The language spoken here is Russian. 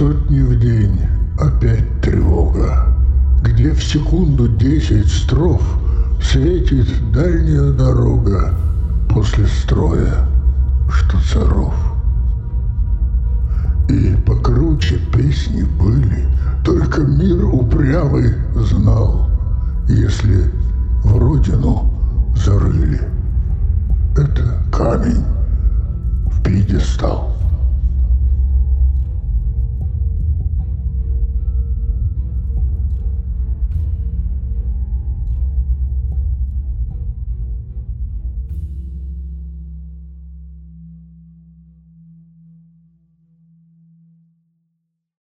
сотни в день, опять тревога, где в секунду 10 строф светит дальняя дорога после строя штуцеров. И покруче песни были, только мир упрямый знал, если в родину